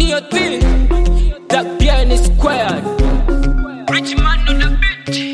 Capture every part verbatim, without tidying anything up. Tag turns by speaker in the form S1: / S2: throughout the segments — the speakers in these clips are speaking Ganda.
S1: Neo T, that piano is squared. Rich man on the beat.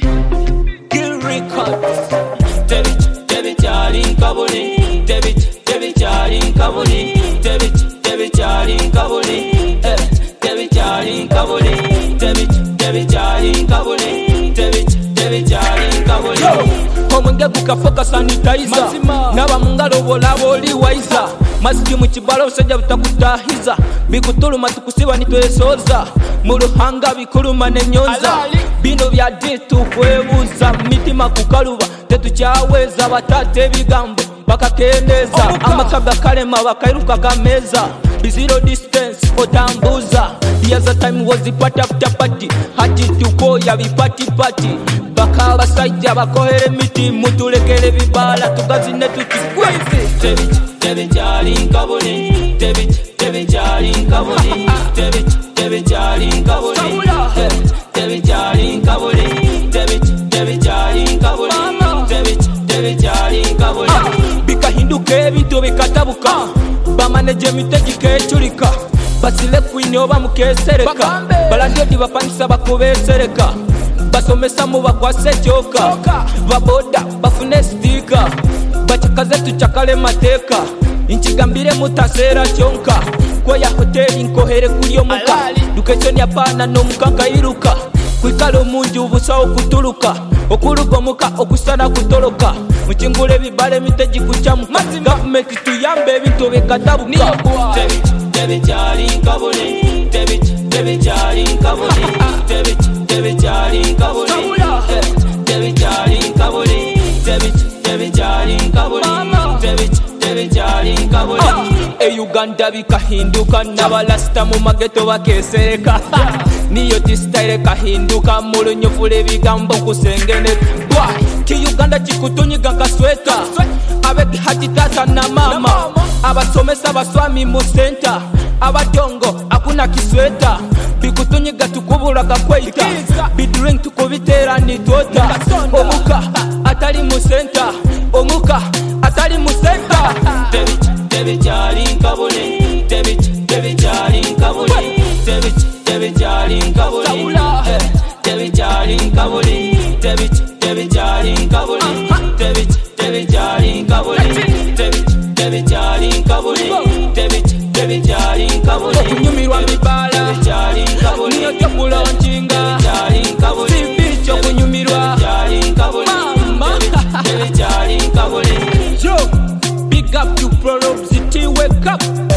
S1: Kill records. David, David Charlie Kabuli. David, David Charlie Kabuli. David, David Charlie Kabuli. David Charlie Kabuli. David, David Charlie Kabuli. David, David Charlie Kabuli. Omwenge gukafoka sanitizer naba mungalo bolabo oli waiza masiki mu kibalo osajja butakutahiza bikutuluma tukusiba nitwesoza mu luhanga bikuluma nenyonza bino bya ditu kwebuza mitima kukaluba tetukyaweza batate ebigambo bakakendeza amakaga kalema bakairuka kameza zero distance otambuza the other time was the party after party hati tuko ya bipati party baka basajja bakohere miti mutulekere bibala tugazine tuti David, David Charlie Kabuli. David, David Charlie Kabuli. David, David Charlie Kabuli. David Charlie Kabuli. David, David Charlie Kabuli. David, David Charlie Kabuli. Bikahinduke ebintu bikatabuka bamaneje mitegi kechulika basile kwini oba mukesereka balandodi bapangisa bakubesereka basomesa mu bakwase joka baboda bafune stika bachakaze tuchakale mateka inchigambire mutasera chonka kwa ya hoteli nkohere kuyo muka dukechoni apana no mukanga iruka kwikalo munju ubusawo kutuluka okulugo muka okusana kutoloka muchingule bibale miteji kuchamuka government tuyambe ebintu bikatabuka David, David Charlie Kabuli. David, David Charlie Kabuli. David, David Charlie Kabuli. David Charlie Kabuli. David, David Charlie Kabuli. David, David Charlie Kabuli. E Uganda bikahinduka n'abalasta mu mageto bakesereka niyo tistyle kahinduka mulunyofuule bigambo kusengene bwa ki Uganda kikutunyiga kasweta abeki hati tata na mama abasomesa baswami mu center abadongo akuna kisweta bikutunyiga tukubula kakweita bidrink tukubitera ni tota omuka atali mu center omuka atali mu center David, David Charlie Kabuli. David, David Charlie Kabuli. David, David Charlie Kabuli. David Charlie Kabuli. David, David Charlie Kabuli. David, David Charlie Kabuli. David, David Charlie Kabuli. David, David Charlie Kabuli. Okunyumirwa bibala. David Charlie Kabuli. Niyo tokula nchinga. Charlie Kabuli. Sibi cho kunyumirwa. Charlie Kabuli. David Charlie Kabuli. Yo, big up to Pro City, wake up.